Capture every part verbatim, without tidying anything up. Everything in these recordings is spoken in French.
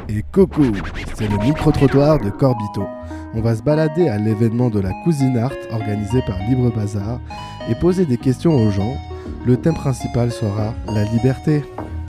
Et Coco, c'est le micro-trottoir de Corbito. On va se balader à l'événement de la Cousine Art organisé par Libre Bazar et poser des questions aux gens. Le thème principal sera la liberté.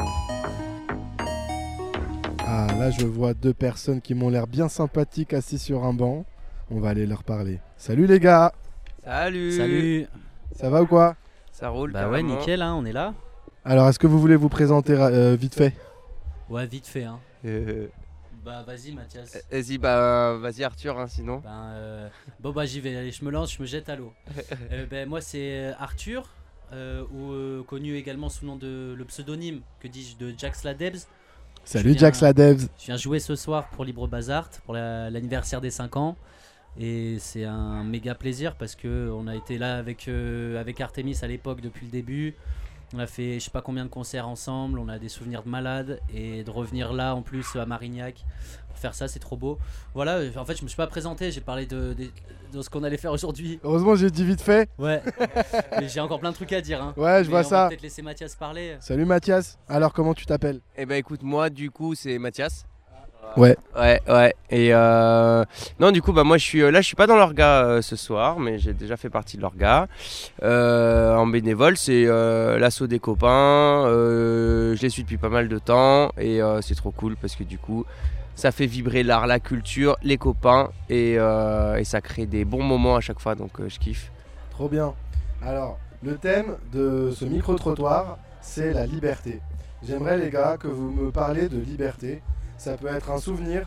Ah, là je vois deux personnes qui m'ont l'air bien sympathiques assis sur un banc. On va aller leur parler. Salut les gars. Salut. Salut. Ça va ou quoi? Ça roule. Bah carrément. ouais, nickel, hein, on est là. Alors est-ce que vous voulez vous présenter euh, vite fait? Ouais, vite fait. Hein. Euh, Bah vas-y Mathias. Vas-y, bah vas-y Arthur, hein, sinon. Ben, euh, bon bah j'y vais, allez, je me lance, je me jette à l'eau. euh, ben, moi c'est Arthur, euh, ou euh, connu également sous le nom de le pseudonyme, que dis-je, de Jax la Debs. Salut viens- Jax la Devs. Je viens jouer ce soir pour Libre Bazar pour la- l'anniversaire des cinq ans. Et c'est un méga plaisir parce que on a été là avec, euh, avec Artemis à l'époque depuis le début. On a fait je sais pas combien de concerts ensemble, on a des souvenirs de malades. Et de revenir là en plus à Marignac pour faire ça, c'est trop beau. Voilà, euh, en fait je me suis pas présenté, j'ai parlé de, de, de ce qu'on allait faire aujourd'hui. Heureusement j'ai dit vite fait. Ouais, mais j'ai encore plein de trucs à dire. Hein. Ouais, je Mais vois on ça. va peut-être laisser Mathias parler. Salut Mathias. Alors comment tu t'appelles? Eh ben écoute, moi du coup c'est Mathias. Ouais. Ouais, ouais. Et euh... non, du coup, bah moi je suis là, je suis pas dans l'orga euh, ce soir, mais j'ai déjà fait partie de l'orga euh, en bénévole. C'est euh, l'assaut des copains. Euh, je les suis depuis pas mal de temps et euh, c'est trop cool parce que du coup, ça fait vibrer l'art, la culture, les copains et, euh, et ça crée des bons moments à chaque fois. Donc euh, je kiffe. Trop bien. Alors, le thème de ce micro-trottoir, c'est la liberté. J'aimerais les gars que vous me parliez de liberté. Ça peut être un souvenir,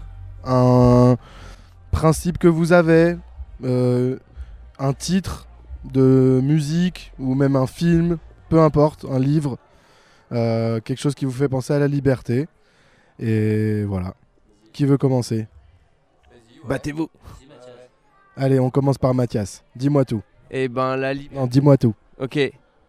un principe que vous avez, euh, un titre de musique ou même un film, peu importe, un livre, euh, quelque chose qui vous fait penser à la liberté. Et voilà. Qui veut commencer? Battez-vous. Vas-y, Mathias. Allez, on commence par Mathias. Dis-moi tout. Et ben la li... Non, dis-moi tout. Ok.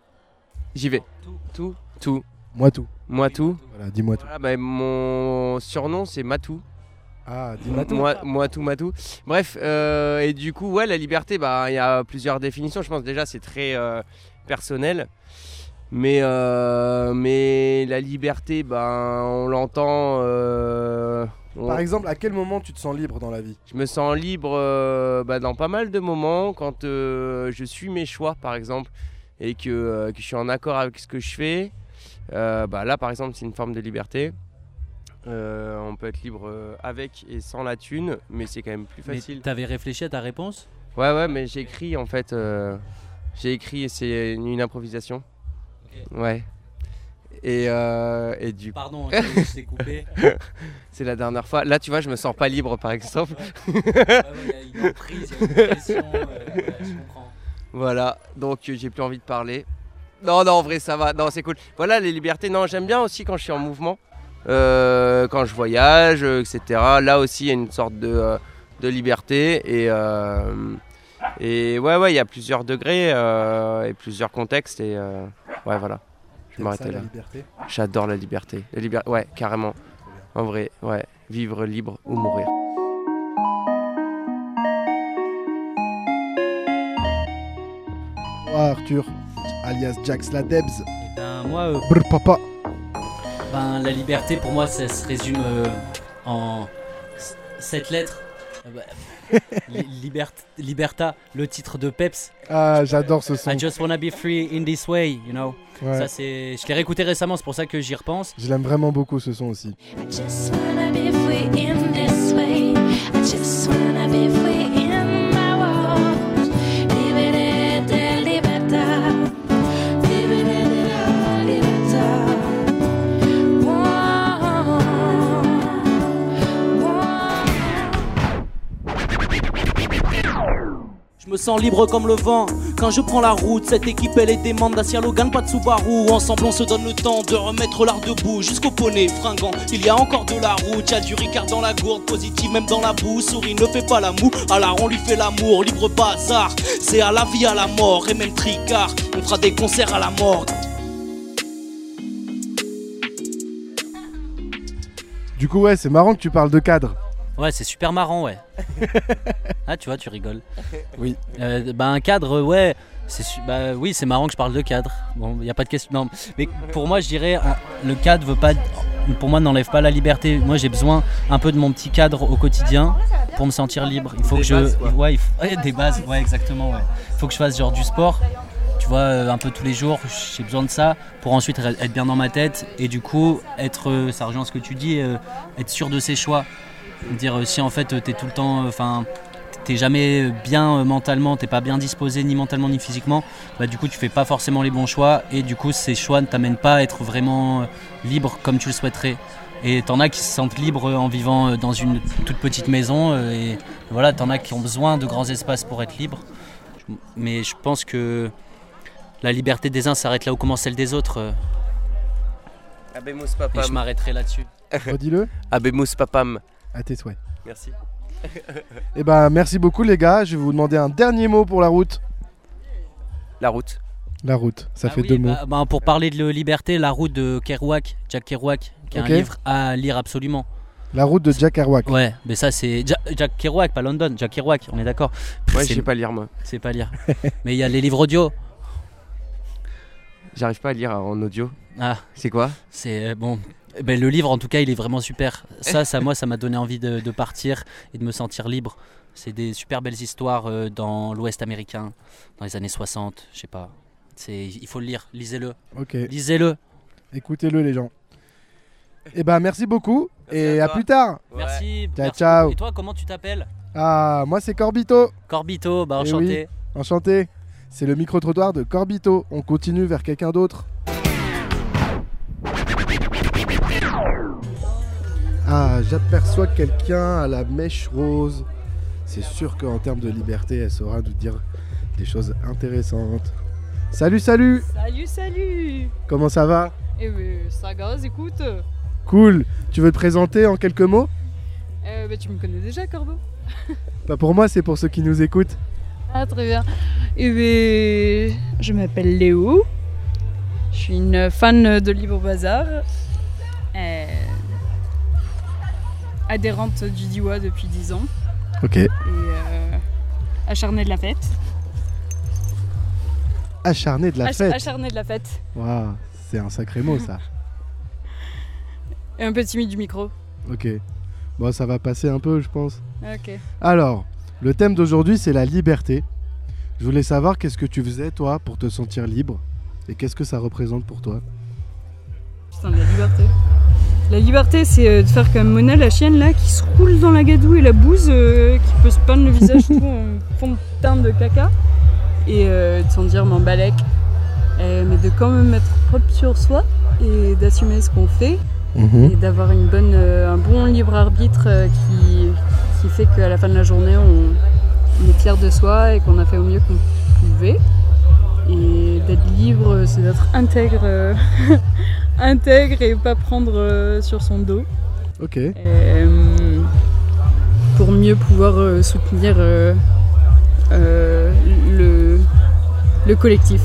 J'y vais. Tout. Tout, tout. Moi tout. Moi tout. Voilà, dis-moi tout. Voilà, bah, mon surnom c'est Matou. Ah, dis-moi tout. Moi, moi tout, Matou. Bref, euh, et du coup, ouais, la liberté, bah, il y a plusieurs définitions. Je pense déjà c'est très euh, personnel, mais euh, mais la liberté, bah, on l'entend. euh, on- Par exemple, à quel moment tu te sens libre dans la vie? Je me sens libre euh, bah, dans pas mal de moments quand euh, je suis mes choix, par exemple, et que, euh, que je suis en accord avec ce que je fais. Euh, bah, là, par exemple, c'est une forme de liberté. Euh, on peut être libre euh, avec et sans la thune, mais c'est quand même plus Mais facile. t'avais réfléchi à ta réponse? Ouais, ouais, mais j'ai écrit en fait. euh, j'ai écrit et c'est une, une improvisation. Ok. Ouais. Et, euh, et du coup, Pardon, je je t'ai coupé. c'est la dernière fois. Là, tu vois, je me sens pas libre, par exemple. Ouais, ouais, il y a une emprise, il y a une pression, euh, ouais, je comprends. Voilà, donc euh, j'ai plus envie de parler. Non, non, en vrai, ça va. Non, c'est cool. Voilà, les libertés. Non, j'aime bien aussi quand je suis en mouvement, euh, quand je voyage, euh, et cetera. Là aussi, il y a une sorte de, euh, de liberté. Et, euh, et ouais, ouais, il y a plusieurs degrés euh, et plusieurs contextes. Et euh, ouais, voilà. Je T'aimes m'arrêtais ça, là. la liberté? J'adore la liberté. La liber- Ouais, carrément. En vrai, ouais. Vivre libre ou mourir. Toi, Arthur, alias Jax la Debs. Et ben moi, euh, Brr papa. ben, la liberté pour moi ça se résume euh, en s- sept lettres. Euh, bah, li- libert- Liberta, le titre de Peps. Ah, j'adore ce son. I just wanna be free in this way, you know. Ouais. Ça c'est, je l'ai réécouté récemment, c'est pour ça que j'y repense. Je l'aime vraiment beaucoup ce son aussi. I just wanna be free in this way. I just wanna be free in my world. Liberté, libertad. Liberté, libertad. Whoa, whoa. Je me sens libre comme le vent quand je prends la route. Cette équipe elle est démente, Dacia Logan, pas de Subaru. Ensemble on se donne le temps de remettre l'art debout. Jusqu'au poney fringant, il y a encore de la route. Y'a du Ricard dans la gourde, positif même dans la boue. Souris ne fait pas la moue, alors on lui fait l'amour. Libre bazar, c'est à la vie à la mort. Et même tricard, on fera des concerts à la morgue. Du coup, ouais, c'est marrant que tu parles de cadre. Ouais, c'est super marrant, ouais. Ah, tu vois, tu rigoles. Oui. Euh, bah un cadre, ouais. C'est su- bah oui, c'est marrant que je parle de cadre. Bon, il y a pas de question. Non, mais pour moi, je dirais, un- le cadre veut pas. pour moi, n'enlève pas la liberté. Moi, j'ai besoin un peu de mon petit cadre au quotidien pour me sentir libre. Il faut Des que je, bases, quoi. ouais, il faut- ouais, des bases, ouais, exactement. Ouais. Il faut que je fasse genre du sport. Tu vois, euh, un peu tous les jours, j'ai besoin de ça pour ensuite re- être bien dans ma tête et du coup être, euh, ça rejoint ce que tu dis, euh, être sûr de ses choix. Dire euh, si en fait euh, t'es tout le temps, enfin, t'es jamais bien euh, mentalement, t'es pas bien disposé ni mentalement ni physiquement, bah du coup tu fais pas forcément les bons choix et du coup ces choix ne t'amènent pas à être vraiment euh, libre comme tu le souhaiterais. Et t'en as qui se sentent libres en vivant euh, dans une toute petite maison euh, et voilà, t'en as qui ont besoin de grands espaces pour être libres. Mais je pense que la liberté des uns s'arrête là où commence celle des autres. euh, Abemus Et je papam. m'arrêterai là-dessus. Redis-le Abemus papam. à tes souhaits. Merci. Eh ben, merci beaucoup les gars. Je vais vous demander un dernier mot pour la route. La route. La route, ça Ah fait oui, deux mots. bah, bah, pour parler de liberté, La route de Kerouac, Jack Kerouac, qui est Ok. un livre à lire absolument. La route de Jack Kerouac. Ouais, mais ça c'est Ja- Jack Kerouac, pas London, Jack Kerouac, on est d'accord. Ouais, c'est je sais pas lire moi. c'est pas lire. Mais il y a les livres audio. J'arrive pas à lire en audio. Ah, C'est quoi? c'est euh, bon. Eh ben, le livre en tout cas, il est vraiment super. Ça, ça moi, ça m'a donné envie de, de partir et de me sentir libre. C'est des super belles histoires euh, dans l'Ouest américain, dans les années soixante, je sais pas. C'est, il faut le lire, lisez-le, Ok, lisez-le. écoutez-le les gens. Eh ben, merci beaucoup Merci et à à toi. plus tard. Ouais. Merci. Ciao, merci ciao. beaucoup. Et toi, comment tu t'appelles? Ah, moi c'est Corbito. Corbito, bah Eh enchanté. Enchanté. C'est le micro-trottoir de Corbito. On continue vers quelqu'un d'autre. Ah, j'aperçois quelqu'un à la mèche rose. C'est sûr qu'en termes de liberté, elle saura nous dire des choses intéressantes. Salut, salut. Salut, salut. Comment ça va? Eh ben, ça gaz, écoute. Cool. Tu veux te présenter en quelques mots? Euh, bah, tu me connais déjà, Corbeau. Pas pour moi, c'est pour ceux qui nous écoutent. Ah, très bien. Eh ben, je m'appelle Léo. Je suis une fan de Libre Bazar. Euh, adhérente du D I W A depuis dix ans. Ok. Et euh, acharnée de la fête. Acharné de la Ach- fête. Acharnée de la fête. Waouh, c'est un sacré mot ça. Et un peu timide du micro. Ok. Bon, ça va passer un peu, je pense. Ok. Alors, le thème d'aujourd'hui, c'est la liberté. Je voulais savoir qu'est-ce que tu faisais, toi, pour te sentir libre et qu'est-ce que ça représente pour toi. Putain, la liberté. La liberté, c'est euh, de faire comme Mona, la chienne, là, qui se roule dans la gadoue et la bouse, euh, qui peut se peindre le visage tout en fond de teint de caca. Et euh, de s'en dire m'en balèque. Euh, mais de quand même être propre sur soi et d'assumer ce qu'on fait. Et d'avoir une bonne, euh, un bon libre arbitre euh, qui, qui fait qu'à la fin de la journée, on, on est clair de soi et qu'on a fait au mieux qu'on pouvait. Et d'être libre, c'est d'être intègre, euh, intègre et pas prendre euh, sur son dos. Ok. Euh, pour mieux pouvoir euh, soutenir euh, euh, le, le collectif.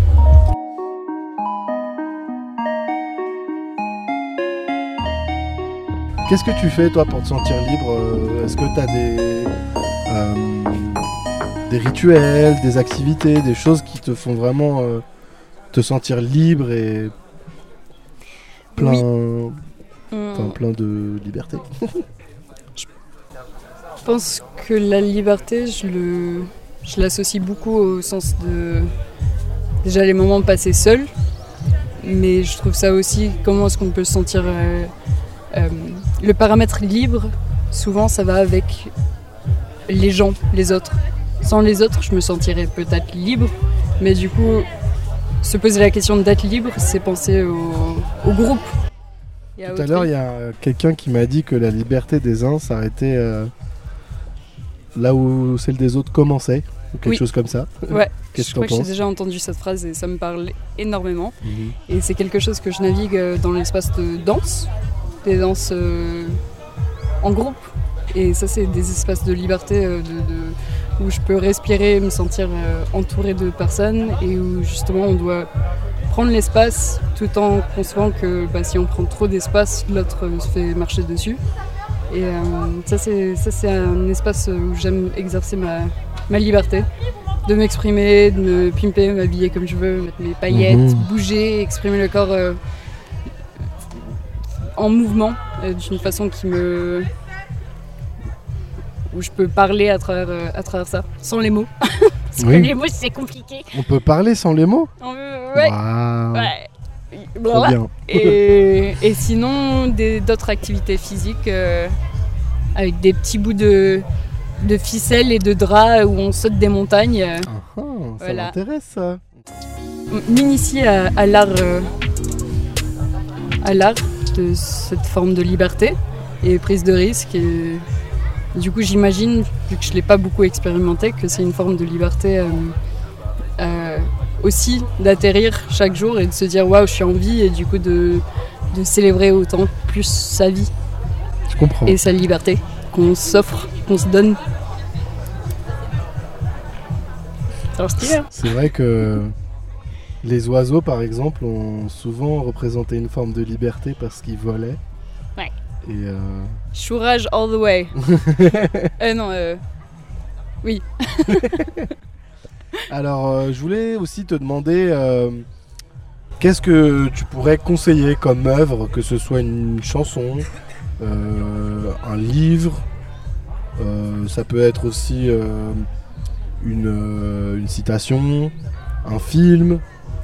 Qu'est-ce que tu fais, toi, pour te sentir libre euh, Est-ce que tu as des, euh, des rituels, des activités, des choses qui te font vraiment euh, te sentir libre et plein, enfin, On- plein de liberté? Je pense que la liberté, je le, je l'associe beaucoup au sens de déjà les moments passés seuls, mais je trouve ça aussi comment est-ce qu'on peut se sentir euh, euh, le paramètre libre. Souvent, ça va avec les gens, les autres. Sans les autres, je me sentirais peut-être libre, mais du coup, se poser la question d'être libre, c'est penser au, au groupe. Et Tout à l'heure, il y a quelqu'un qui m'a dit que la liberté des uns s'arrêtait euh, là où celle des autres commençait, ou quelque Oui. chose comme ça. Ouais, Qu'est-ce je que t'en crois que j'ai penses? déjà entendu cette phrase et ça me parle énormément. Mhm. Et c'est quelque chose que je navigue euh, dans l'espace de danse, des danses euh, en groupe. Et ça, c'est des espaces de liberté euh, de, de- où je peux respirer, me sentir euh, entourée de personnes et où justement on doit prendre l'espace tout en concevant que bah, si on prend trop d'espace, l'autre euh, se fait marcher dessus. Et euh, ça, c'est, ça, c'est un espace où j'aime exercer ma, ma liberté. De m'exprimer, de me pimper, m'habiller comme je veux, mettre mes paillettes, Mhm. bouger, exprimer le corps euh, en mouvement, euh, d'une façon qui me... où je peux parler à travers, euh, à travers ça, sans les mots. Parce Oui. que les mots, c'est compliqué. On peut parler sans les mots. Euh, ouais. Waouh. Ouais. Trop Voilà. bien. Et, et sinon, des- d'autres activités physiques euh, avec des petits bouts de, de ficelle et de drap où on saute des montagnes. euh, Ah, ah, ça Voilà. m'intéresse ça. M'initier à, à l'art euh, à l'art de cette forme de liberté et prise de risque. Et, du coup, j'imagine, vu que je ne l'ai pas beaucoup expérimenté, que c'est une forme de liberté euh, euh, aussi d'atterrir chaque jour et de se dire waouh, je suis en vie, et du coup de, de célébrer autant plus sa vie Je comprends. et sa liberté qu'on s'offre, qu'on se donne. Alors, stylé, hein. C'est vrai que les oiseaux, par exemple, ont souvent représenté une forme de liberté parce qu'ils volaient. Ouais. Et euh, Chourage all the way. euh, non, euh, alors, euh, je voulais aussi te demander euh, qu'est-ce que tu pourrais conseiller comme œuvre, que ce soit une chanson, euh, un livre, euh, ça peut être aussi euh, une, euh, une citation, un film.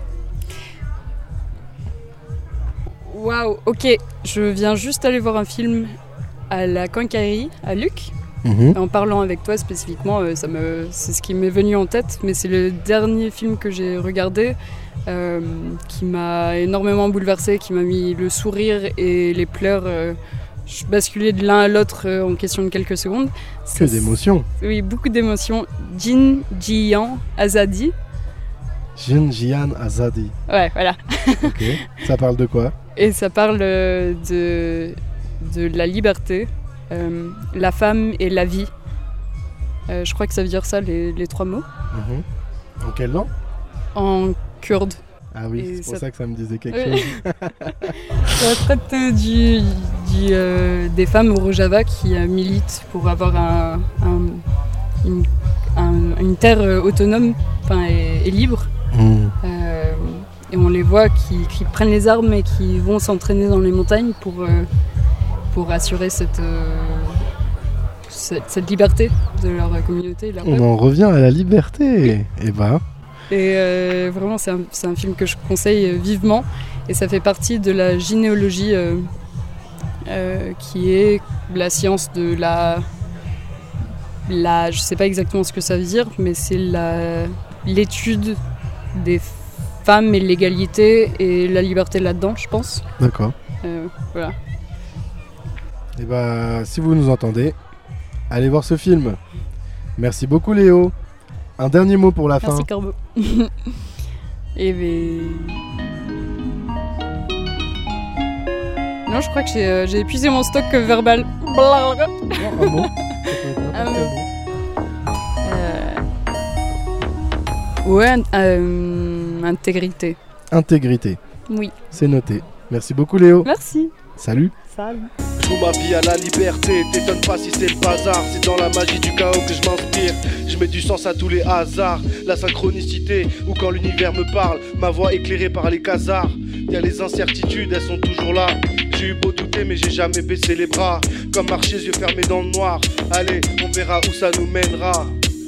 waouh, ok. Je viens juste aller voir un film à la Quincaillerie, à Luc. Mhm. En parlant avec toi spécifiquement, euh, ça me, c'est ce qui m'est venu en tête, mais c'est le dernier film que j'ai regardé euh, qui m'a énormément bouleversée, qui m'a mis le sourire et les pleurs euh, basculer de l'un à l'autre euh, en question de quelques secondes. Que Ça, d'émotions. Oui, beaucoup d'émotions. Jin Jian Azadi. Jin Jian Azadi. Ouais, voilà. Ok. Ça parle de quoi? Et ça parle euh, de, de la liberté, euh, la femme et la vie. Euh, je crois que ça veut dire ça, les, les trois mots. Mhm. En quelle langue? En kurde. Ah oui, Et c'est pour ça- ça que ça me disait quelque Oui. chose. Ça traite euh, du, du, euh, des femmes au Rojava qui euh, militent pour avoir un, un- une, un- une terre euh, autonome, enfin, et, et libre. Mhm. Euh, et on les voit qui, qui prennent les armes et qui vont s'entraîner dans les montagnes pour, euh, pour assurer cette, euh, cette, cette liberté de leur communauté. et de leur On peuple. en revient à la liberté. Et bah, Et euh, vraiment, c'est un, c'est un film que je conseille euh, vivement. Et ça fait partie de la gynéologie, euh, euh, qui est la science de la... la je sais pas exactement ce que ça veut dire, mais c'est la, l'étude des femmes et l'égalité et la liberté là-dedans, je pense. d'accord. Euh, voilà. Et bah, si vous nous entendez, allez voir ce film. Merci beaucoup, Léo. Un dernier mot pour la Merci fin. Corbeau. Et ben... Non, je crois que j'ai, euh, j'ai épuisé mon stock euh, verbal. Blablabla. Oh, un mot. Un mot. Euh... Ouais, euh, intégrité. Intégrité. Oui. C'est noté. Merci beaucoup, Léo. Merci. Salut. Salut. Je joue ma vie à la liberté, t'étonne pas si c'est le bazar. C'est dans la magie du chaos que je m'inspire. Je mets du sens à tous les hasards. La synchronicité, ou quand l'univers me parle, ma voix éclairée par les casards. Y'a les incertitudes, elles sont toujours là. J'ai eu beau douter mais j'ai jamais baissé les bras. Comme marcher yeux fermés dans le noir. Allez, on verra où ça nous mènera.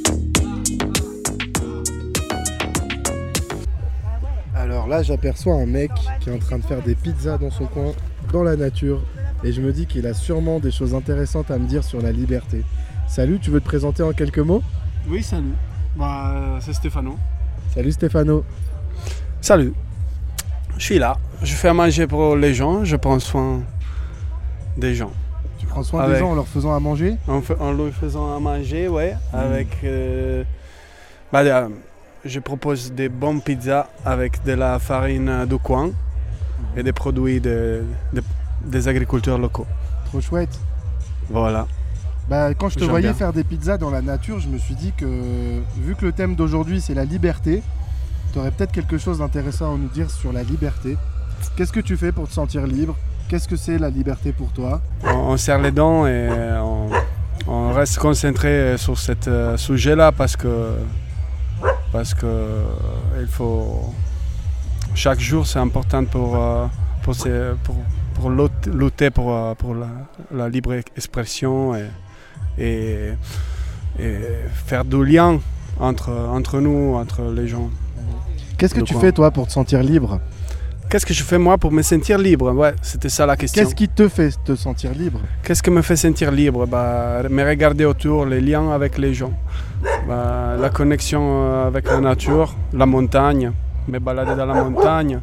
Alors là, j'aperçois un mec qui est en train de faire des pizzas dans son coin, dans la nature. Et je me dis qu'il a sûrement des choses intéressantes à me dire sur la liberté. Salut, tu veux te présenter en quelques mots? Oui, salut. Bah, euh, c'est Stéphano. Salut Stéphano. Salut. Je suis là. Je fais à manger pour les gens. Je prends soin des gens. Tu prends soin Avec- des gens en leur faisant à manger? En, fa- en leur faisant à manger, ouais. Avec. euh, bah, euh, je propose des bonnes pizzas avec de la farine de coin et des produits de- de- des agriculteurs locaux. Trop chouette. Voilà. Bah, quand je te J'aime voyais bien. faire des pizzas dans la nature, je me suis dit que vu que le thème d'aujourd'hui c'est la liberté, tu aurais peut-être quelque chose d'intéressant à nous dire sur la liberté. Qu'est-ce que tu fais pour te sentir libre? Qu'est-ce que c'est la liberté pour toi? On, on serre les dents et on, on reste concentré sur ce euh, sujet-là parce que parce que euh, il faut chaque jour c'est important pour euh, pour, se- pour, pour lutter pour, pour la, la libre expression et, et, et faire du lien entre, entre nous, entre les gens. Qu'est-ce que De tu quoi fais toi pour te sentir libre? Qu'est-ce que je fais moi pour me sentir libre? Ouais, c'était ça la question. Qu'est-ce qui te fait te sentir libre? Qu'est-ce qui me fait sentir libre? Bah, me regarder autour, les liens avec les gens, bah, la connexion avec la nature, la montagne, me balader dans la montagne,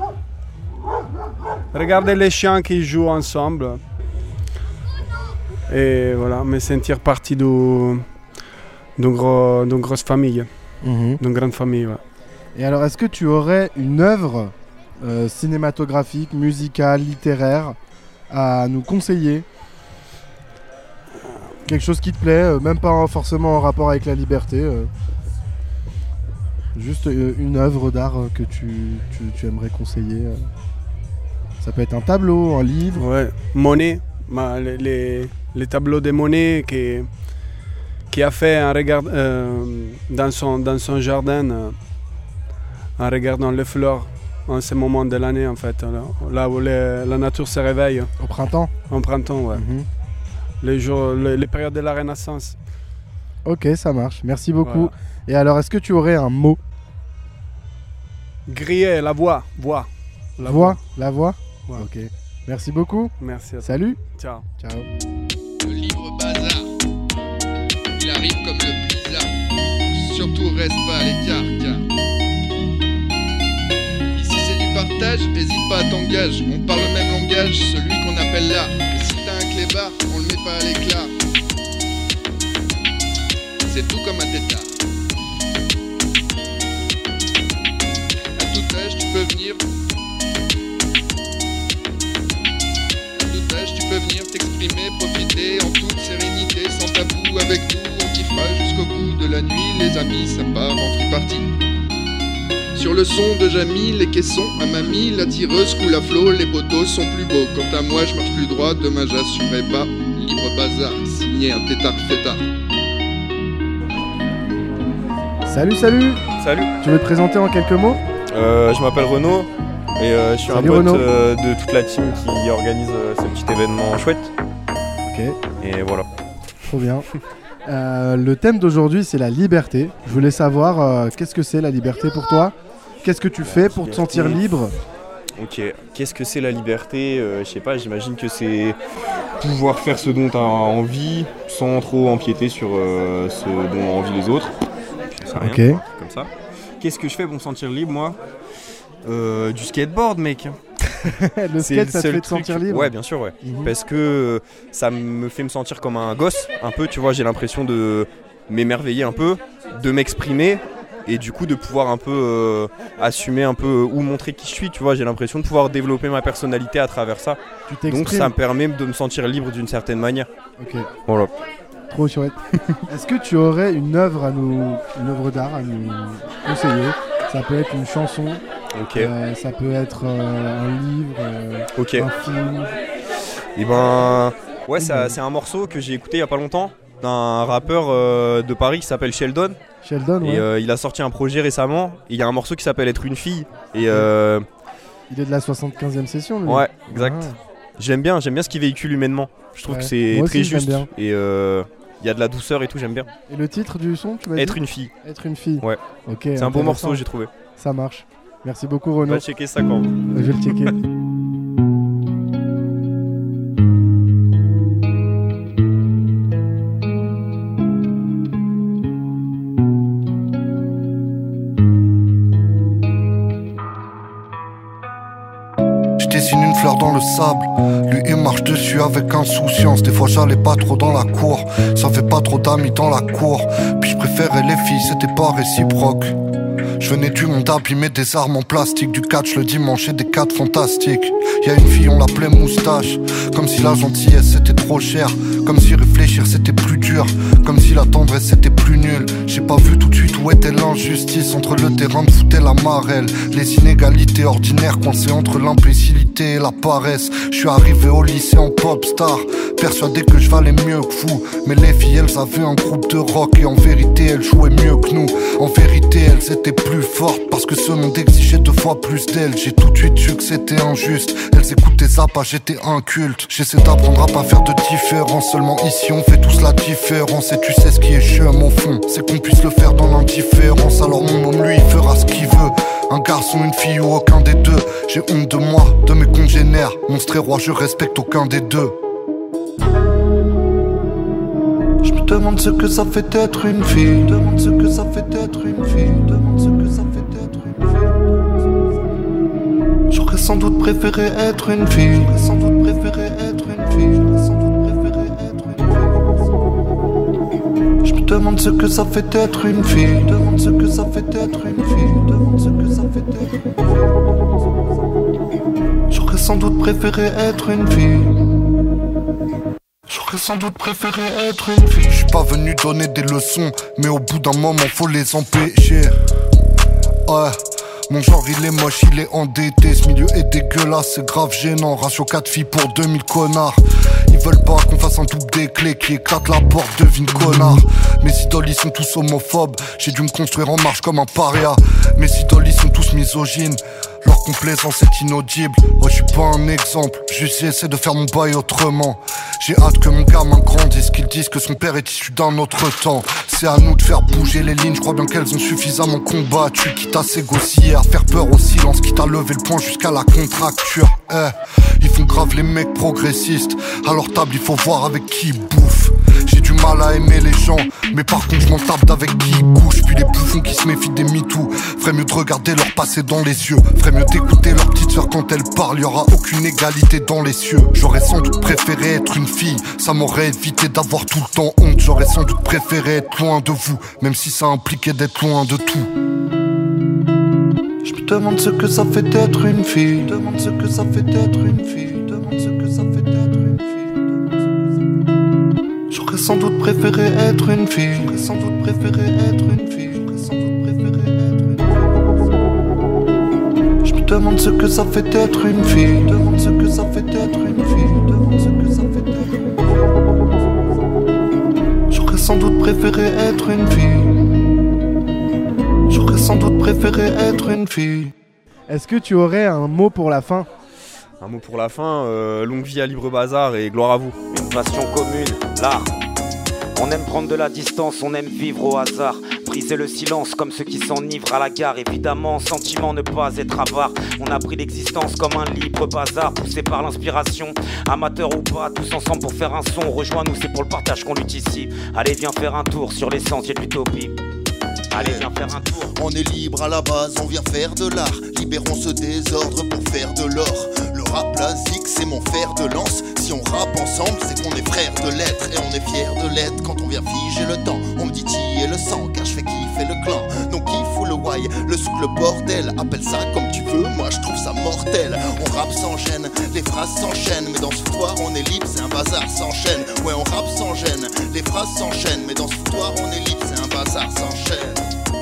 regarder les chiens qui jouent ensemble et voilà, me sentir partie du, d'une, gros, d'une grosse famille, Mmh. d'une grande famille. Ouais. Et alors, est-ce que tu aurais une œuvre euh, cinématographique, musicale, littéraire à nous conseiller? Quelque chose qui te plaît, euh, même pas forcément en rapport avec la liberté. euh, juste euh, une œuvre d'art euh, que tu, tu, tu aimerais conseiller. euh. Ça peut être un tableau, un livre. Ouais. Monet, bah, les, les, les tableaux de Monet qui, qui a fait un regard euh, dans, son, dans son jardin euh, en regardant les fleurs en ce moment de l'année en fait, là, là où les, la nature se réveille. Au printemps. En printemps, ouais. Mhm. Les, jours, les, les périodes de la Renaissance. Ok, ça marche. Merci beaucoup. Voilà. Et alors, est-ce que tu aurais un mot? Griller, la voix, voix. La Voix. La voix. Ouais. Ok. Merci beaucoup. Merci à toi. Salut. Ciao. Ciao. Le libre bazar, il arrive comme le blizzard. Surtout reste pas à l'écart, car ici c'est du partage, hésite pas à t'engager. On parle le même langage, celui qu'on appelle l'art. Et si t'as un clébard, on le met pas à l'éclat. C'est tout comme un tétard. À tout âge, tu peux venir. À tout âge, tu peux venir t'exprimer, profiter en toute sérénité, sans tabou avec nous. On kiffera jusqu'au bout de la nuit, les amis, ça part en free party. Sur le son de Jamie, les caissons à mamie, la tireuse coule à flot, les poteaux sont plus beaux. Quant à moi, je marche plus droit, demain j'assumerai pas. Libre bazar, signé un tétard fêtard. Salut, salut. Salut, Tu veux te présenter en quelques mots? euh, je m'appelle Renaud et euh, je suis Salut un pote Renaud. euh, de toute la team qui organise euh, ce petit événement chouette. Ok, Et voilà. trop bien. Euh, le thème d'aujourd'hui, c'est la liberté. Je voulais savoir euh, qu'est-ce que c'est la liberté pour toi? Qu'est-ce que tu fais pour te sentir libre? Ok, qu'est-ce que c'est la liberté? Euh, Je sais pas, j'imagine que c'est pouvoir faire ce dont tu as envie sans trop empiéter sur euh, ce dont ont envie les autres. J'en sais rien, Ok. un truc comme ça. Qu'est-ce que je fais pour me sentir libre, moi? Euh, Du skateboard, mec. Le C'est skate, le ça te seul fait te truc- sentir libre? Ouais, bien sûr, ouais. Mhm. Parce que euh, ça me fait me sentir comme un gosse, un peu, tu vois, j'ai l'impression de m'émerveiller un peu, de m'exprimer et du coup de pouvoir un peu euh, assumer un peu ou montrer qui je suis, tu vois, j'ai l'impression de pouvoir développer ma personnalité à travers ça. Tu Donc t'exprimes. ça me permet de me sentir libre d'une certaine manière. Ok, Voilà. trop chouette. Est-ce que tu aurais une œuvre à nous, une œuvre d'art à nous conseiller? Ça peut être une chanson, Ok. euh, ça peut être euh, un livre, euh, Ok. un film. Et ben ouais, ça- c'est un morceau que j'ai écouté il y a pas longtemps d'un rappeur euh, de Paris qui s'appelle Sheldon. Sheldon, ouais. Et euh, il a sorti un projet récemment. et Il y a un morceau qui s'appelle Être une fille. Et euh, Il est de la soixante-quinzième session, lui. ouais, exact. Ah. J'aime bien, j'aime bien ce qu'il véhicule humainement. Je trouve Ouais. que c'est Moi très aussi, j'aime juste. bien. Et euh, il y a de la douceur et tout, j'aime bien. Et le titre du son, tu m'as dit? Être une fille. Être une fille. Ouais. Ok. C'est un beau intéressant. morceau, j'ai trouvé. Ça marche. Merci beaucoup, Renaud. Va checker ça quand. Je vais le checker. Je dessine une fleur dans le sable, lui il marche dessus avec insouciance. Des fois j'allais pas trop dans la cour, ça fait pas trop d'amis dans la cour. Puis je préférais les filles, c'était pas réciproque. Je venais du monde abîmé des armes en plastique, du catch le dimanche et des quatre fantastiques. Y'a une fille, on l'appelait moustache, comme si la gentillesse c'était trop cher, comme si réfléchir c'était plus dur, comme si la tendresse c'était plus nul. J'ai pas vu tout de suite où était l'injustice, entre le terrain de foot et la marelle, les inégalités ordinaires coincées entre l'imbécilité et la paresse. Je suis arrivé au lycée en pop star, persuadé que je valais mieux que vous. Mais les filles elles avaient un groupe de rock et en vérité elles jouaient mieux que nous. En vérité elles étaient plus fortes parce que ce monde exigeait deux fois plus d'elles. J'ai tout de suite su que c'était injuste. Elles écoutaient Zappa, j'étais inculte. J'essaie d'apprendre à pas faire de différence. Seulement ici on fait tous la différence. Et tu sais ce qui est chiant à mon fond, c'est qu'on puisse le faire dans l'indifférence. Alors mon homme lui il fera ce qu'il veut. Un garçon, une fille ou aucun des deux. J'ai honte de moi, de mes congénères. Monstre et roi, je respecte aucun des deux. Je me demande ce que ça fait d'être une fille. Je me demande ce que ça fait d'être une fille. Je me demande ce que ça fait d'être une fille. J'aurais sans doute préféré être une fille. J'aurais sans doute préféré être une fille. J'aurais sans doute préféré être une fille. Je me demande ce que ça fait d'être une fille. Je me demande ce que ça fait d'être une fille. Je me demande ce que ça fait d'être une fille. J'aurais sans doute préféré être une fille. J'aurais sans doute préféré être une fille. Je suis pas venu donner des leçons, mais au bout d'un moment faut les empêcher. Ouais. Mon genre il est moche, il est endetté. Ce milieu est dégueulasse, c'est grave gênant. Ratio quatre filles pour deux mille connards. Ils veulent pas qu'on fasse un double des clés qui éclate la porte, devine connard. Mes idoles ils sont tous homophobes. J'ai dû me construire en marche comme un paria. Mes idoles ils sont tous misogynes. Leur complaisance est inaudible. Oh je suis pas un exemple, juste j'essaie de faire mon bail autrement. J'ai hâte que mon gamin grandisse, qu'il dise que son père est issu d'un autre temps. C'est à nous de faire bouger les lignes, je crois bien qu'elles ont suffisamment combattu. Quitte à s'égocier, à faire peur au silence, quitte à lever le poing jusqu'à la contracture. Eh, ils font grave les mecs progressistes. À leur table il faut voir avec qui ils bouffent. J'ai du mal à aimer les gens, mais par contre je m'en tape d'avec qui ils couchent. Puis les bouffons qui se méfient des MeToo. Ferait mieux de regarder leur passé dans les yeux. Ferait mieux d'écouter leur petite soeur quand elle parle. Y'aura aucune égalité dans les cieux. J'aurais sans doute préféré être une fille, ça m'aurait évité d'avoir tout le temps honte. J'aurais sans doute préféré être loin de vous, même si ça impliquait d'être loin de tout. Je me demande ce que ça fait d'être une fille. Je me demande ce que ça fait d'être une fille. Je me demande ce que ça fait d'être une fille. J'aurais sans doute préféré être une fille. J'aurais sans doute préféré être une fille. J'aurais sans doute préféré être une fille. Je me demande ce que ça fait d'être une fille. Je me demande ce que ça fait d'être une fille. Je me demande ce que ça fait d'être une fille. J'aurais sans doute préféré être une fille. J'aurais sans doute préféré être une fille. Est-ce que tu aurais un mot pour la fin? Un mot pour la fin, euh, longue vie à Libre Bazar et gloire à vous. Une passion commune, l'art. On aime prendre de la distance, on aime vivre au hasard. Briser le silence comme ceux qui s'enivrent à la gare. Évidemment, sentiment ne pas être avare. On a pris l'existence comme un libre bazar, poussé par l'inspiration. Amateur ou pas, tous ensemble pour faire un son. Rejoins-nous, c'est pour le partage qu'on lutte ici. Allez, viens faire un tour sur les sentiers de l'utopie. Allez, viens faire un tour. On est libre à la base, on vient faire de l'art. Libérons ce désordre pour faire de l'or. Le rap classique, c'est mon fer de lance. Si on rappe ensemble, c'est qu'on est frères de lettres. Et on est fiers de l'être quand on vient figer le temps. On me dit qui est le sang, car je fais kiffer le clan. Donc qui fout le why, le souk, le bordel. Appelle ça comme tu veux, moi je trouve ça mortel. On rappe sans gêne, les phrases s'enchaînent. Mais dans ce foutoir, on est libre, c'est un bazar sans chaîne. Ouais, on rappe sans gêne, les phrases s'enchaînent. Mais dans ce foutoir, on est libre, c'est un bazar sans chaîne.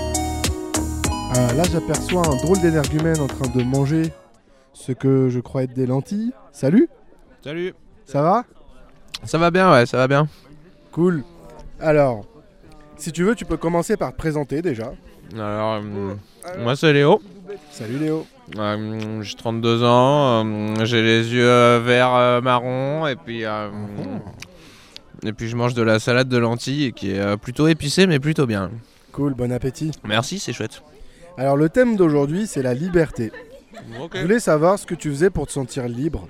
Euh, là j'aperçois un drôle d'énergumène en train de manger ce que je crois être des lentilles. Salut. Salut. Ça va? Ça va bien, ouais, ça va bien. Cool. Alors, si tu veux, tu peux commencer par te présenter déjà. Alors, euh, moi c'est Léo. Salut Léo. Euh, j'ai trente-deux ans, euh, j'ai les yeux euh, verts euh, marron et puis euh, oh. et puis je mange de la salade de lentilles qui est euh, plutôt épicée mais plutôt bien. Cool, bon appétit. Merci, c'est chouette. Alors le thème d'aujourd'hui c'est la liberté. Okay. Je voulais savoir ce que tu faisais pour te sentir libre.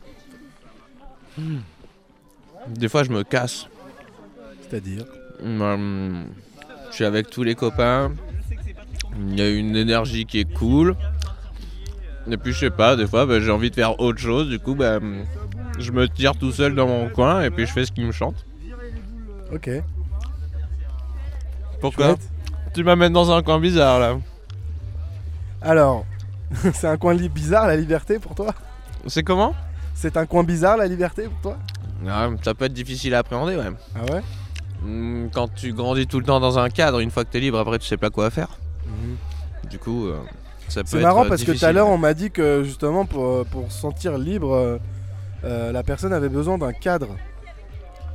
Hmm. Des fois je me casse. C'est-à-dire euh, je suis avec tous les copains. Il y a une énergie qui est cool. Et puis je sais pas, des fois bah, j'ai envie de faire autre chose. Du coup bah, je me tire tout seul dans mon coin et puis je fais ce qui me chante. Ok. Pourquoi ? Chouette. Tu m'amènes dans un coin bizarre là. Alors, c'est un coin li- bizarre la liberté pour toi ? C'est comment ? C'est un coin bizarre la liberté pour toi ? Ah, ça peut être difficile à appréhender, ouais. Ah ouais ? Quand tu grandis tout le temps dans un cadre, une fois que t'es libre, après tu sais pas quoi faire. Mmh. Du coup, euh, ça peut c'est être marrant parce difficile, que tout à l'heure ouais. on m'a dit que justement pour, pour se sentir libre, euh, euh, la personne avait besoin d'un cadre.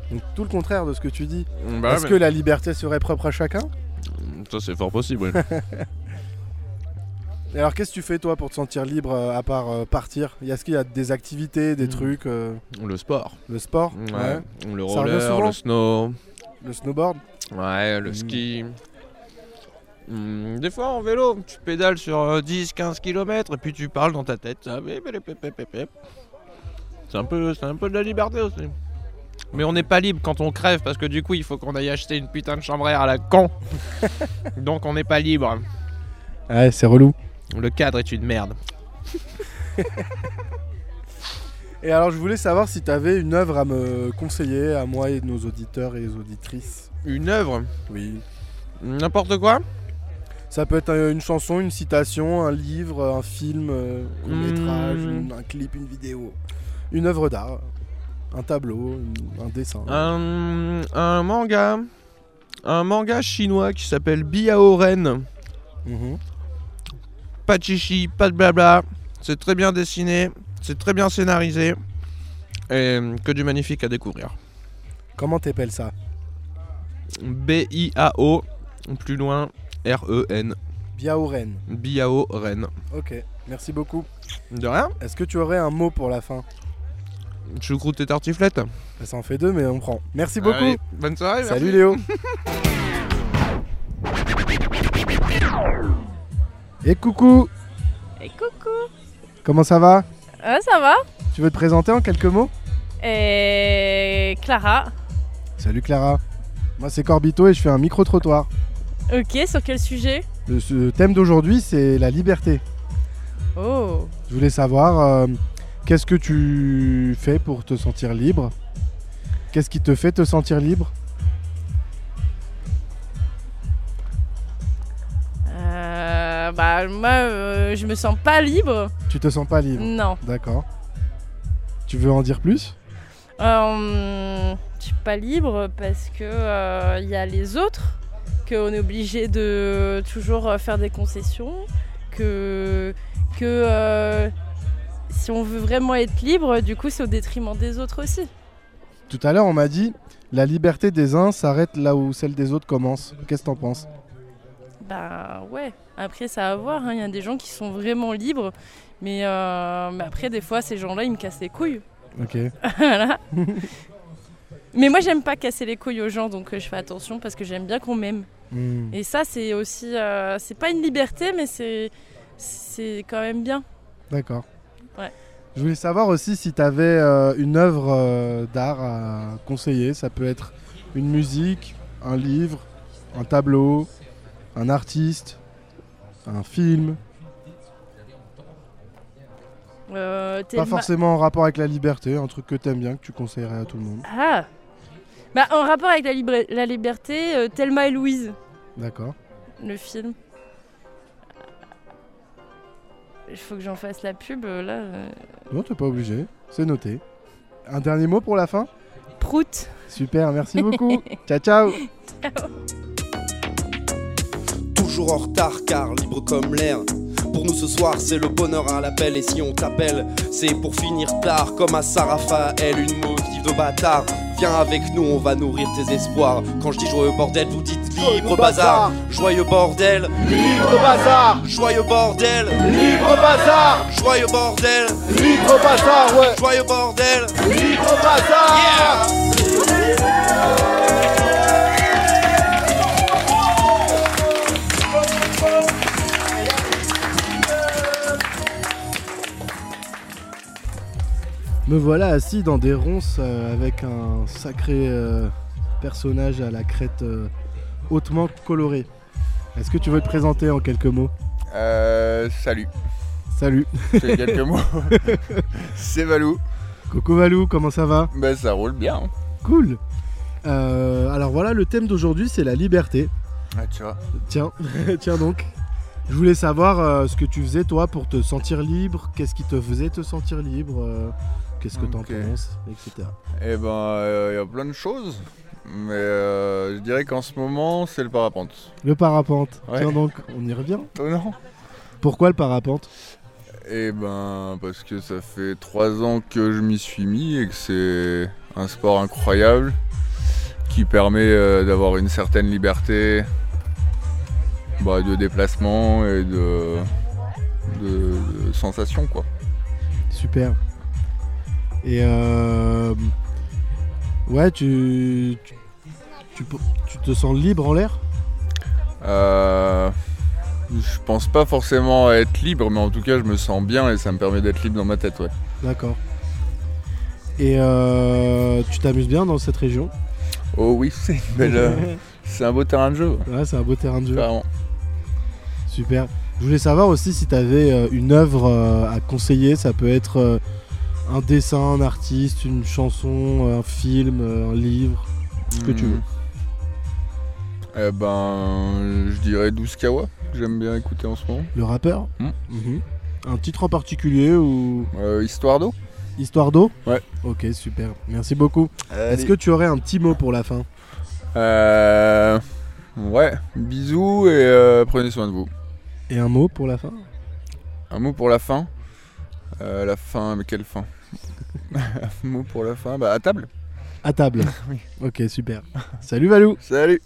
Donc tout le contraire de ce que tu dis. Bah, Est-ce mais- que la liberté serait propre à chacun? Ça c'est fort possible. oui. Et alors qu'est-ce que tu fais toi pour te sentir libre euh, à part euh, partir? Est-ce qu'il y a des activités, des trucs euh, Le sport. Le sport? Ouais. Le Ça revient roller, souvent le snow. Le snowboard? Ouais, le ski. Hmm, des fois en vélo, tu pédales sur euh, dix quinze kilomètres et puis tu parles dans ta tête. Ça, bip, bip, bip, bip, bip. C'est un peu, c'est un peu de la liberté aussi. Mais on n'est pas libre quand on crève parce que du coup il faut qu'on aille acheter une putain de chambre à air à la con. Donc on n'est pas libre. Ouais, c'est relou. Le cadre est une merde. Et alors je voulais savoir si tu avais une œuvre à me conseiller, à moi et nos auditeurs et les auditrices. Une œuvre? Oui. N'importe quoi? Ça peut être euh, une chanson, une citation, un livre, un film, euh, un court-métrage, Hmm. une- un clip, une vidéo. Une œuvre d'art, un tableau, une- un dessin. Un, un manga. Un manga chinois qui s'appelle Biao Ren. Mhm. Pas de chichi, pas de blabla. C'est très bien dessiné, c'est très bien scénarisé. Et que du magnifique à découvrir. Comment t'appelles ça? B I A O, plus loin, R E N. Biao Ren. Biao Ren. Ok, merci beaucoup. De rien. Est-ce que tu aurais un mot pour la fin? Choucroute et tartiflette. Ça en fait deux, mais on prend. Merci beaucoup. Allez, bonne soirée. Salut merci. Léo. Et coucou. Et coucou. Comment ça va? Ah, ça va? Tu veux te présenter en quelques mots? Et Clara. Salut Clara. Moi c'est Corbito et je fais un micro-trottoir. Ok, sur quel sujet? Le ce thème d'aujourd'hui c'est la liberté. Oh. Je voulais savoir euh, qu'est-ce que tu fais pour te sentir libre? Qu'est-ce qui te fait te sentir libre? Euh, bah, moi, euh, je me sens pas libre. Tu te sens pas libre? Non. D'accord. Tu veux en dire plus? Euh, je suis pas libre parce que il y a les autres, qu'on est obligé de toujours euh, faire des concessions, que, que euh, si on veut vraiment être libre, du coup c'est au détriment des autres aussi. Tout à l'heure on m'a dit la liberté des uns s'arrête là où celle des autres commence. Qu'est-ce que t'en penses? Bah ouais, après ça à voir, il y a des gens qui sont vraiment libres, mais, euh, mais après des fois ces gens-là ils me cassent les couilles. Ok. Voilà. Mais moi j'aime pas casser les couilles aux gens, donc euh, je fais attention parce que j'aime bien qu'on m'aime. Hmm. Et ça c'est aussi, euh, c'est pas une liberté mais c'est, c'est quand même bien. D'accord. Ouais. Je voulais savoir aussi si tu avais euh, une œuvre euh, d'art à conseiller. Ça peut être une musique, un livre, un tableau, un artiste, un film. Euh, t'es Pas ma- forcément en rapport avec la liberté, un truc que t'aimes bien, que tu conseillerais à tout le monde. Ah bah en rapport avec la, libre- la liberté, euh, Thelma et Louise, D'accord. le film. Il faut que j'en fasse la pub euh, là. euh. Non, t'es pas obligé, c'est noté. Un dernier mot pour la fin? Prout. Super, merci beaucoup. Ciao, ciao. Toujours en retard car libre comme l'air. Pour nous ce soir c'est le bonheur à l'appel. Et si on t'appelle c'est pour finir tard. Comme à Saint-Raphaël, une motive de bâtard. Viens avec nous, on va nourrir tes espoirs. Quand je dis joyeux bordel, vous dites libre bazar. Joyeux bordel, libre bazar. Joyeux bordel, libre bazar. Joyeux bordel, libre bazar, ouais. Joyeux bordel, libre bazar. Yeah. Me voilà assis dans des ronces euh, avec un sacré euh, personnage à la crête euh, hautement colorée. Est-ce que tu veux te présenter en quelques mots? Euh, salut. Salut. J'ai quelques mots. C'est Valou. Coucou Valou, comment ça va? Ben ça roule bien. Cool. Euh, alors voilà, le thème d'aujourd'hui c'est la liberté. Ah tu vois. Tiens, tiens donc. Je voulais savoir euh, ce que tu faisais toi pour te sentir libre, qu'est-ce qui te faisait te sentir libre, euh, qu'est-ce que t'en Ok. penses, et cetera. Eh ben il y a plein de choses. Mais euh, je dirais qu'en ce moment c'est le parapente. Le parapente, Ouais. tiens donc, on y revient. Oh non. Pourquoi le parapente? Eh ben parce que ça fait trois ans que je m'y suis mis et que c'est un sport incroyable. qui permet euh, d'avoir une certaine liberté bah, de déplacement et de, de, de sensation, quoi. Super. Et euh... ouais, tu... tu... Tu, tu te sens libre en l'air ? euh... Je pense pas forcément être libre, mais en tout cas je me sens bien et ça me permet d'être libre dans ma tête, ouais. D'accord. Et euh, tu t'amuses bien dans cette région ? Oh oui, c'est une belle, euh, c'est un beau terrain de jeu. Ouais, c'est un beau terrain de jeu. Carrément. Super. Je voulais savoir aussi si tu avais une œuvre euh, à conseiller. Ça peut être euh, un dessin, un artiste, une chanson, un film, un livre, ce que mmh. tu veux. Eh ben, je dirais douze Kawa, que j'aime bien écouter en ce moment. Le rappeur ? mmh. Mmh. Un titre en particulier ou euh, Histoire d'eau. Histoire d'eau ? Ouais. Ok, super. Merci beaucoup. Allez. Est-ce que tu aurais un petit mot pour la fin ? Euh... Ouais, bisous et euh, prenez soin de vous. Et un mot pour la fin ? Un mot pour la fin euh, La fin, mais quelle fin ? Un mot pour la fin, bah à table. À table. Oui. Ok, super. Salut Valou. Salut.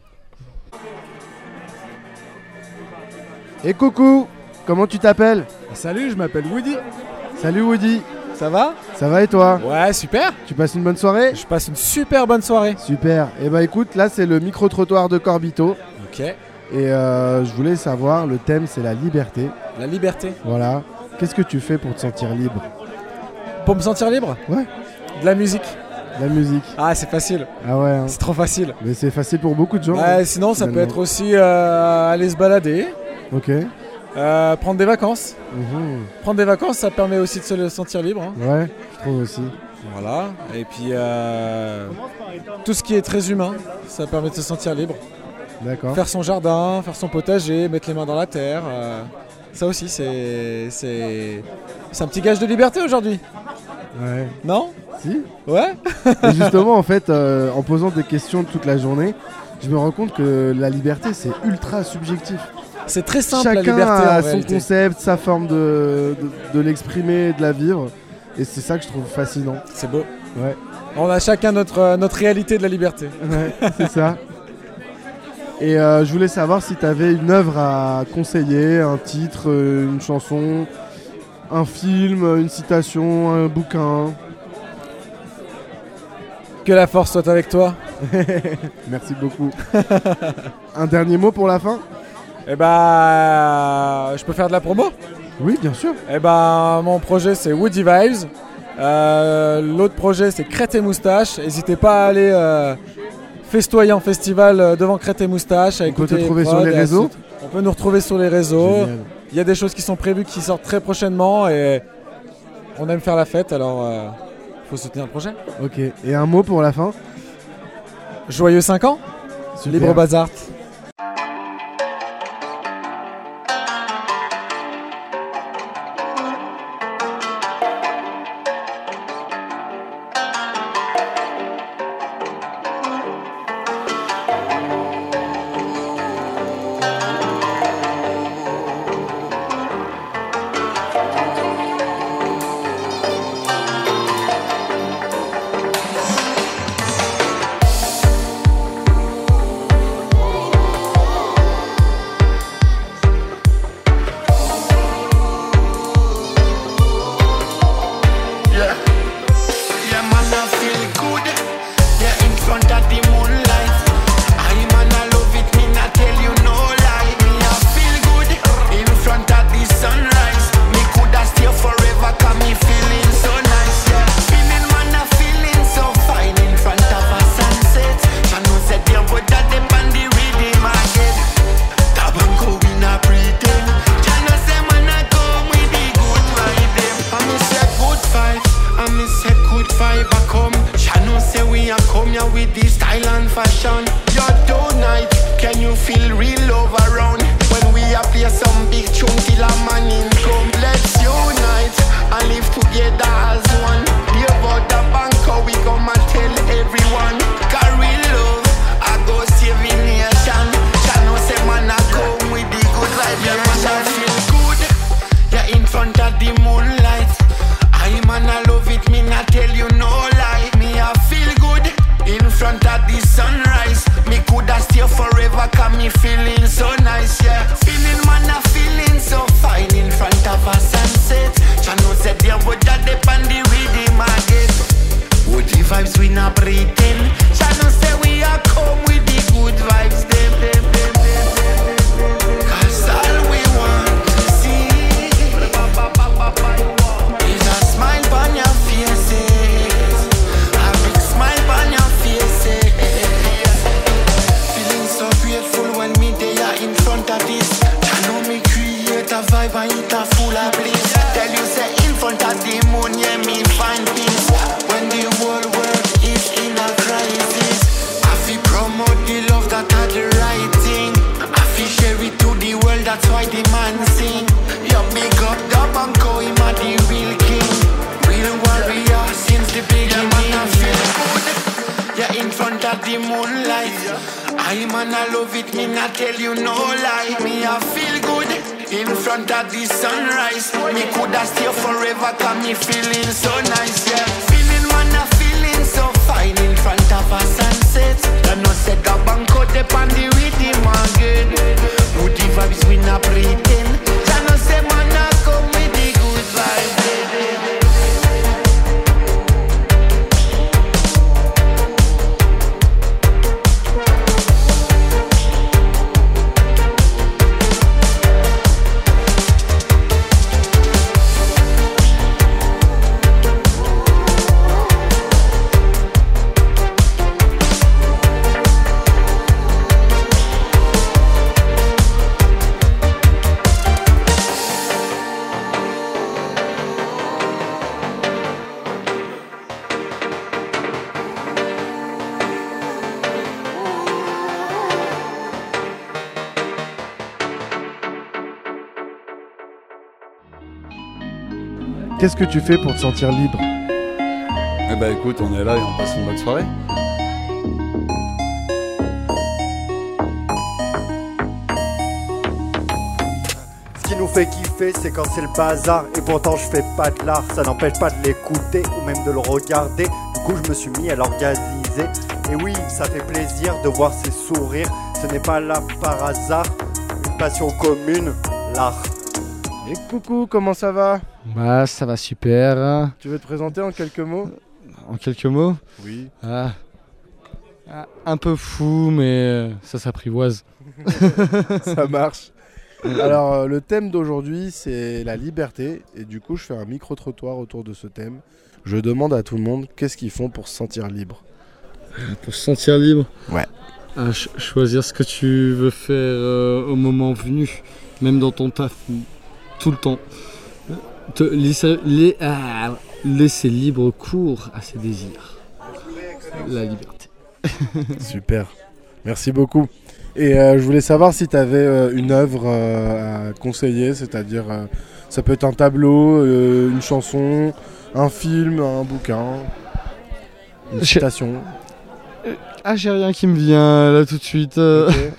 Et coucou, comment tu t'appelles ? Salut, je m'appelle Woody. Salut Woody. Ça va ? Ça va et toi ? Ouais, super. Tu passes une bonne soirée ? Je passe une super bonne soirée. Super. Et bah écoute, là c'est le micro-trottoir de Corbito. Ok. Et euh, je voulais savoir, le thème c'est la liberté. La liberté. Voilà. Qu'est-ce que tu fais pour te sentir libre ? Pour me sentir libre ? Ouais. De la musique. De la musique. Ah, c'est facile. Ah ouais. Hein. C'est trop facile. Mais c'est facile pour beaucoup de gens. Ouais, hein, sinon ça finalement. peut être aussi euh, aller se balader. Ok. Euh, prendre des vacances. Mmh. Prendre des vacances, ça permet aussi de se sentir libre. Hein. Ouais, je trouve aussi. Voilà. Et puis euh, tout ce qui est très humain, ça permet de se sentir libre. D'accord. Faire son jardin, faire son potager, mettre les mains dans la terre. Euh, ça aussi, c'est, c'est, c'est un petit gage de liberté aujourd'hui. Ouais. Non ? Si. Ouais. Et justement, en fait, euh, en posant des questions toute la journée, je me rends compte que la liberté, c'est ultra subjectif. C'est très simple. Chacun la liberté, a en son réalité. concept, sa forme de, de, de l'exprimer et de la vivre. Et c'est ça que je trouve fascinant. C'est beau. Ouais. On a chacun notre, notre réalité de la liberté. Ouais, c'est ça. Et euh, je voulais savoir si tu avais une œuvre à conseiller, un titre, euh, une chanson, un film, une citation, un bouquin. Que la force soit avec toi. Merci beaucoup. Un dernier mot pour la fin ? Eh bah, je peux faire de la promo ? Oui, bien sûr. Eh bah, mon projet c'est Woody Vibes. Euh, l'autre projet c'est Crête et Moustache. N'hésitez pas à aller euh, festoyer en festival euh, devant Crête et Moustache. À On peut écouter te trouver les sur prods les et à réseaux ? sou- On peut nous retrouver sur les réseaux. Génial. Il y a des choses qui sont prévues qui sortent très prochainement et on aime faire la fête, alors euh, faut soutenir le projet. Ok. Et un mot pour la fin ? Joyeux cinq ans. Super. Libre Bazar. In front of the sunrise. Me coulda stay forever, cause me feeling so nice, yeah. Feeling man, a feeling so fine in front of a sunset. Jah know say there would that depend the rhythm again. Would the vibes we not pretend? Jah know say we are come with the good vibes, them, them, them, them, them. Cause all we want to see is a smile on your faces, a big smile on your faces. Feeling so grateful when me they are in front of this. I know me create a vibe and it a full of bliss. Tell you say in front of the moon, yeah me find peace. When the whole world is in a crisis, I feel promote the love that are the right thing. I feel share it to the world, that's why the man sing. Yo, big up the banco, him a the real king, real warrior since the beginning. Yeah, man, I feel good. Yeah, in front of the moonlight. I man, I love it, me not tell you no lie. Me I feel good in front of the sunrise. Me coulda stay forever, cause me feeling so nice, yeah. Feeling man, I feeling so fine in front of a sunset. I know said the banco depend the rhythm again. Good the vibes we not pretend. I know say man, I come with the good vibes. Qu'est-ce que tu fais pour te sentir libre? Eh bah écoute, on est là et on passe une bonne soirée. Ce qui nous fait kiffer, c'est quand c'est le bazar. Et pourtant je fais pas de l'art. Ça n'empêche pas de l'écouter ou même de le regarder. Du coup je me suis mis à l'organiser. Et oui, ça fait plaisir de voir ses sourires. Ce n'est pas là par hasard. Une passion commune, l'art. Et coucou, comment ça va? Bah ça va super. Tu veux te présenter en quelques mots? En quelques mots? Oui. Ah, ah, un peu fou, mais ça s'apprivoise. Ça marche. Alors euh, le thème d'aujourd'hui c'est la liberté. Et du coup je fais un micro-trottoir autour de ce thème. Je demande à tout le monde qu'est-ce qu'ils font pour se sentir libre. Pour se sentir libre? Ouais. Ah, ch- choisir ce que tu veux faire euh, au moment venu. Même dans ton taf. Tout le temps. Te laisser, les, ah, laisser libre cours à ses désirs. La liberté. Super. Merci beaucoup. Et euh, je voulais savoir si tu avais euh, une œuvre euh, à conseiller, c'est-à-dire euh, ça peut être un tableau, euh, une chanson, un film, un bouquin, une citation. Ah, j'ai rien qui me vient là tout de suite. euh. Ok.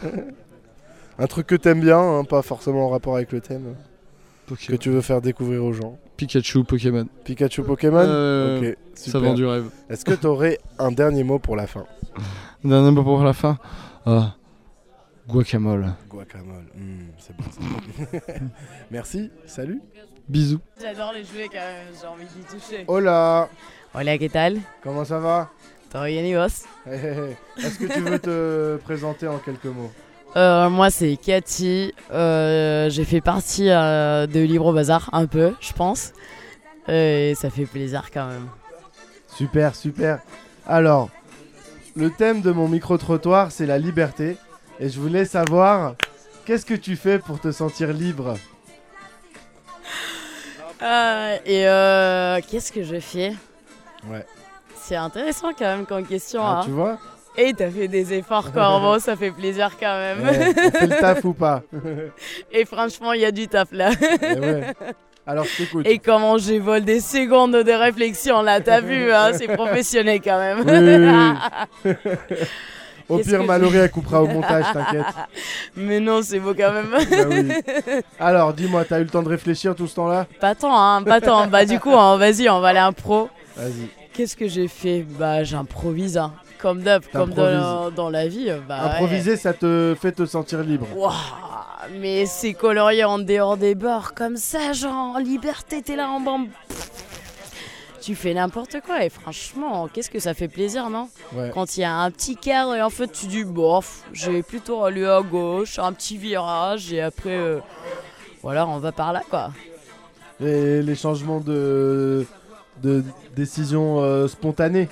Un truc que t'aimes bien, hein, pas forcément en rapport avec le thème. Que tu veux faire découvrir aux gens. Pikachu, Pokémon. Pikachu, Pokémon Euh, Ok, ça super. vend du rêve. Est-ce que tu aurais un dernier mot pour la fin? Un dernier mot pour la fin. Ah, guacamole. Guacamole, mmh, c'est bon ça. Merci, salut. Bisous. J'adore les jouer quand même, j'ai envie d'y toucher. Hola. Hola, ¿qué tal? Comment ça va? Todo bien y vos? Hey, hey, hey. Est-ce que tu veux te présenter en quelques mots? Euh, moi c'est Cathy, euh, j'ai fait partie euh, de Libre Bazar un peu je pense euh, et ça fait plaisir quand même. Super, super. Alors, le thème de mon micro-trottoir c'est la liberté et je voulais savoir qu'est-ce que tu fais pour te sentir libre? Euh, et euh, qu'est-ce que je fais? Ouais. C'est intéressant quand même comme question. Ah, hein. tu vois? Et t'as fait des efforts Corbeau, ça fait plaisir quand même. Ouais, on fait le taf ou pas? Et franchement il y a du taf là. Et ouais. Alors je t'écoute. Et comment j'évole des secondes de réflexion là, t'as vu, hein, c'est professionnel quand même. Oui, oui, oui. Au Qu'est-ce pire, que Mallory je- elle coupera au montage, t'inquiète. Mais non, c'est beau quand même. Bah oui. Alors dis-moi, t'as eu le temps de réfléchir tout ce temps-là? Pas tant, hein, pas tant. Bah du coup, hein, vas-y, on va aller impro. Vas-y. Qu'est-ce que j'ai fait? Bah j'improvise. Hein. Comme d'hab, comme T'improvises. dans, dans la vie. euh, Bah, Improviser, ça te fait te sentir libre. ouais. Ouah, mais c'est colorié en dehors des bords, comme ça, genre en liberté, t'es là en bande. Tu fais n'importe quoi et franchement, qu'est-ce que ça fait plaisir, non? Ouais. Quand il y a un petit cadre et en fait tu dis, bof, j'ai plutôt aller à gauche, un petit virage et après, euh, voilà, on va par là, quoi. Et les changements de, de décision euh, spontanée.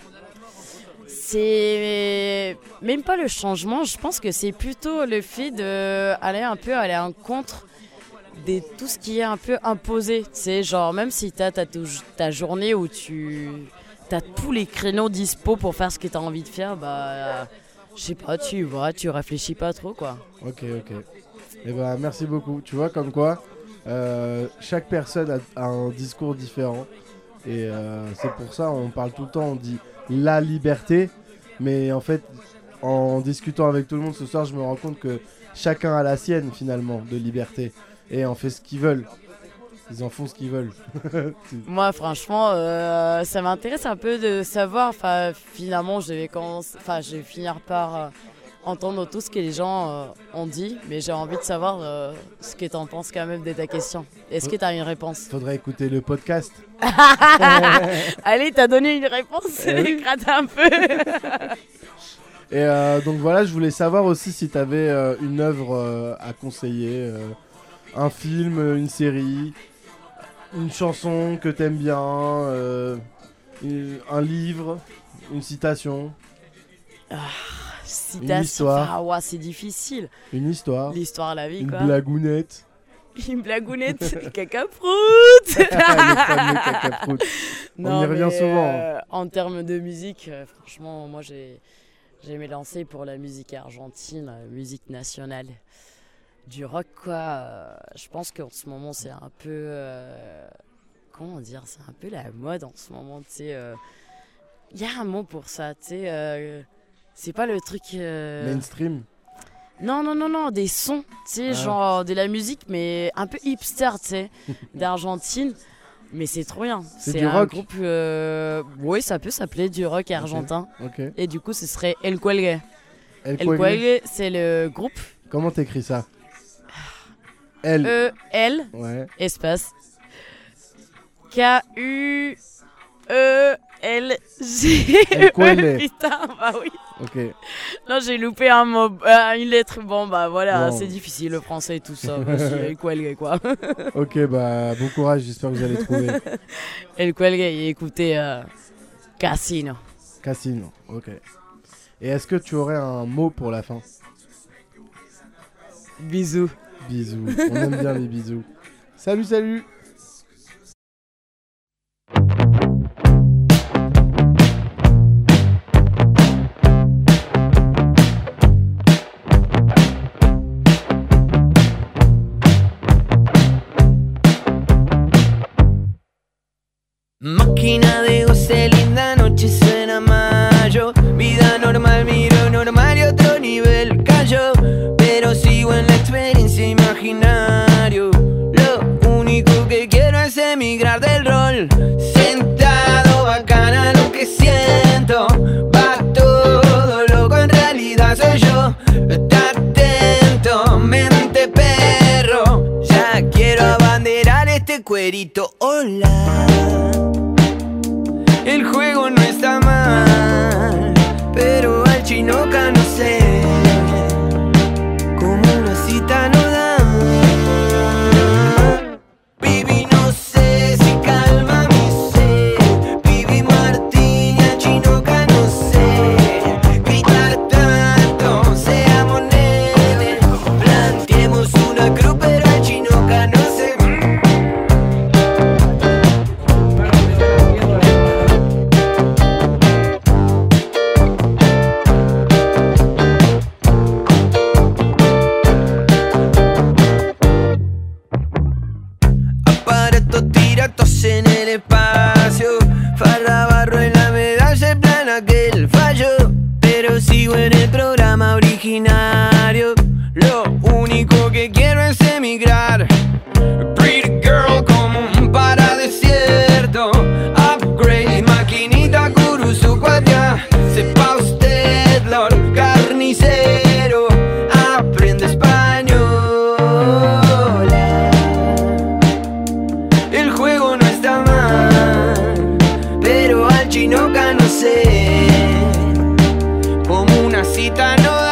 C'est même pas le changement, je pense que c'est plutôt le fait d'aller un peu aller en contre de tout ce qui est un peu imposé. Tu sais, genre même si t'as ta, ta journée où tu as tous les créneaux dispo pour faire ce que t'as envie de faire, bah euh, je sais pas, tu vois, tu réfléchis pas trop, quoi. Ok, ok. Et bah merci beaucoup. Tu vois comme quoi euh, chaque personne a, a un discours différent. Et euh, c'est pour ça on parle tout le temps, on dit la liberté. Mais en fait, en discutant avec tout le monde ce soir, je me rends compte que chacun a la sienne finalement de liberté. Et on fait ce qu'ils veulent. Ils en font ce qu'ils veulent. Moi, franchement, euh, ça m'intéresse un peu de savoir. Enfin, finalement, je vais, commencer, enfin, je vais finir par euh, entendre tout ce que les gens euh, ont dit. Mais j'ai envie de savoir euh, ce que tu en penses quand même de ta question. Est-ce que tu as une réponse? Faudrait écouter le podcast. Allez, t'as donné une réponse. Eh oui. Gratte un peu. Et euh, donc voilà, je voulais savoir aussi si tu avais euh, une œuvre euh, à conseiller. Euh, un film, une série, une chanson que t'aimes bien, euh, une- un livre, une citation, Ah, une citation. histoire, Ah, ouais, c'est difficile. une histoire, L'histoire, la vie, une quoi. blagounette. Une blagounette. Cacaproute. Le fameux cacaproute. On y revient mais, souvent. euh, en termes de musique, euh, franchement, moi j'ai j'ai me lancé pour la musique argentine, la musique nationale. Du rock, quoi. Euh, je pense qu'en ce moment, c'est un peu. euh, comment dire? C'est un peu la mode en ce moment, tu sais. euh, Il y a un mot pour ça, tu sais. euh, c'est pas le truc. euh, Mainstream. Non, non, non, non, des sons, tu sais, Ah. genre de la musique, mais un peu hipster, tu sais, d'Argentine. Mais c'est trop bien. C'est du un rock groupe. euh, Oui, ça peut s'appeler du rock argentin. Ok. Et du coup, ce serait El Cuelgue. El El Cuelgue. Cuelgue, c'est le groupe. Comment t'écris ça? L. E L Ouais. espace K U E L G. El Cuelgue. Putain, bah oui. Ok. Non, j'ai loupé un mot, euh, une lettre. Bon, bah voilà, Bon. c'est difficile le français et tout ça. Vas-y, El Cuelgue, quoi. Ok, bah bon courage, j'espère que vous allez trouver. El Cuelgue, et écoutez euh, Casino. Casino, ok. Et est-ce que tu aurais un mot pour la fin? Bisous. Bisous, on aime bien les bisous. Salut, salut. Máquina de goce, linda noche, suena mayo. Vida normal, miro normal y otro nivel cayó. Pero sigo en la experiencia imaginario. Lo único que quiero es emigrar del rol. Sentado, bacana lo que siento. Va todo loco, en realidad soy yo. Está atento, mente perro. Ya quiero abanderar este cuerito, hola. El juego no está mal, pero al chinoca no sé cómo una cita no da. Baby, no sé si calma mi sed. Baby Martín, al chinoca no sé gritar tanto, seamos nenes. Planteemos una cruz, pero al chinoca no sé. Aparatos tiratos en el espacio. Farra barro en la medalla, el plan aquel fallo. Pero sigo en el programa originario. Lo único que quiero es emigrar. Pretty girl como un paradesierto. Upgrade, maquinita, Kurusu, cuadra. Sepa usted mamacita, no